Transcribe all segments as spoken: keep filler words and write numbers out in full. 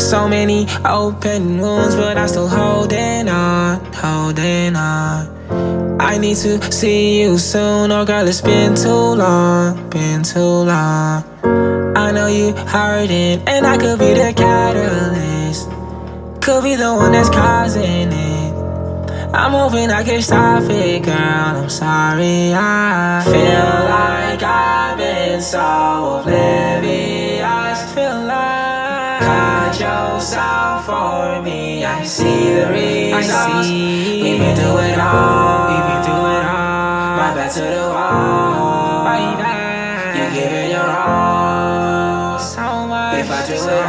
So many open wounds, but I'm still holding on, holding on. I need to see you soon, oh girl, it's been too long, been too long. I know you hurting, and I could be the catalyst, could be the one that's causing it. I'm hoping I can stop it, girl, I'm sorry. I feel like I've been so oblivious, feel like cut yourself for me. I see the reasons, I see. We've been through it all, we've been through it all. My back to the wall, right back. You give it your all, so much. If I do it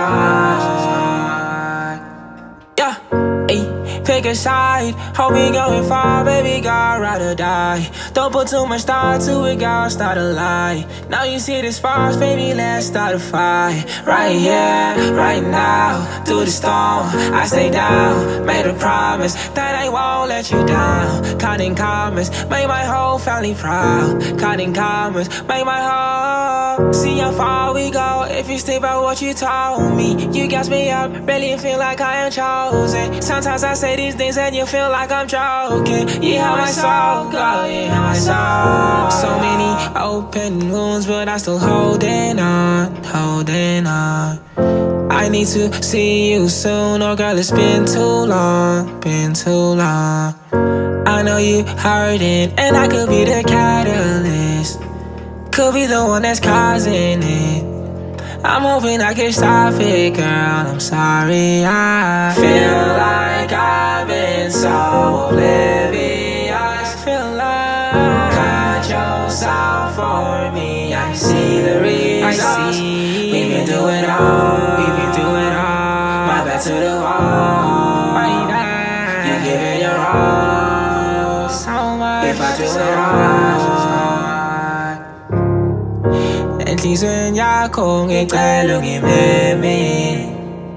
all, yeah, ay, pick a side. Hope we going far, baby girl, ride or die. Don't put too much thought to it, girl, start a lie. Now you see the sparks, baby, let's start a fight. Right here, right now, through the storm, I stay down. Made a promise that I won't let you down. Counting commas, make my whole family proud. Counting commas, make my whole. See how far we go if you stick by what you told me. You gas me up, really feel like I am chosen. Sometimes I say these things and you feel like I'm joking. You have my soul, girl, you have my soul. So many open wounds, but I'm still holding on, holding on. I need to see you soon, oh girl, it's been too long, been too long. I know you hurting, and I could be the catalyst, could be the one that's causing it. I'm hoping I can stop it, girl, I'm sorry. I feel like I've been so oblivious, feel like cut yourself for me. I see the reasons, I see. We've been through it all, we've been through it all. My back to the wall, right now. You give it your all, so much. If I do it all, enhlizweni yakho ngicela ungimeme.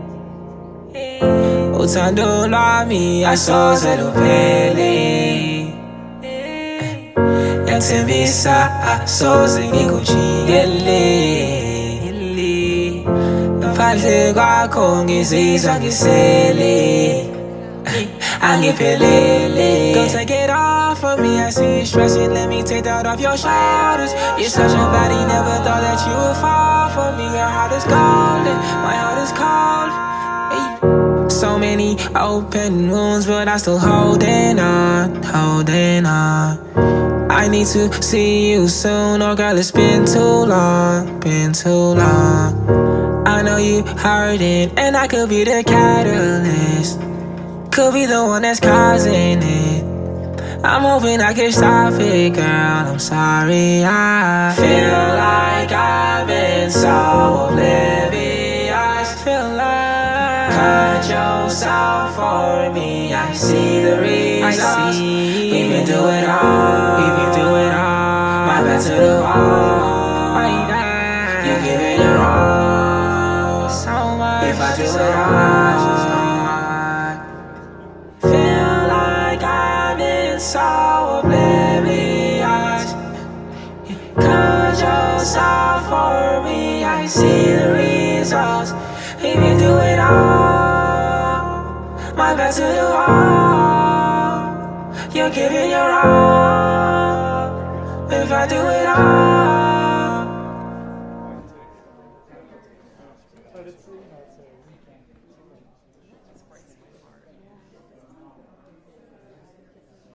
Uthando lwami asoze luphele. Yathembisa asoze ngikujikele. Ngaphandle kwakho ngizizwa ngisele. Angiphelele. Go take it off of me, I see you stressing. Let me take that off your shoulders. You're such a baddie, never thought that you would fall for me. Your heart is golden, my heart is cold. Hey. So many open wounds, but I'm still holding on, holding on. I need to see you soon, oh girl, it's been too long, been too long. I know you hurting, and I could be the catalyst, could be the one that's causing it. I'm hoping I can stop it, girl, I'm sorry. I feel like I've been so oblivious, feel like cut yourself for me. I see the reasons, I see. We've been through it all, we've been through it all. My back to the wall, right now. You give it your all, so much. If I do it all, feel like I've been so oblivious. Cut yourself for me, I see the results. If you do it all, my back to the wall. You're giving your all. If I do it all.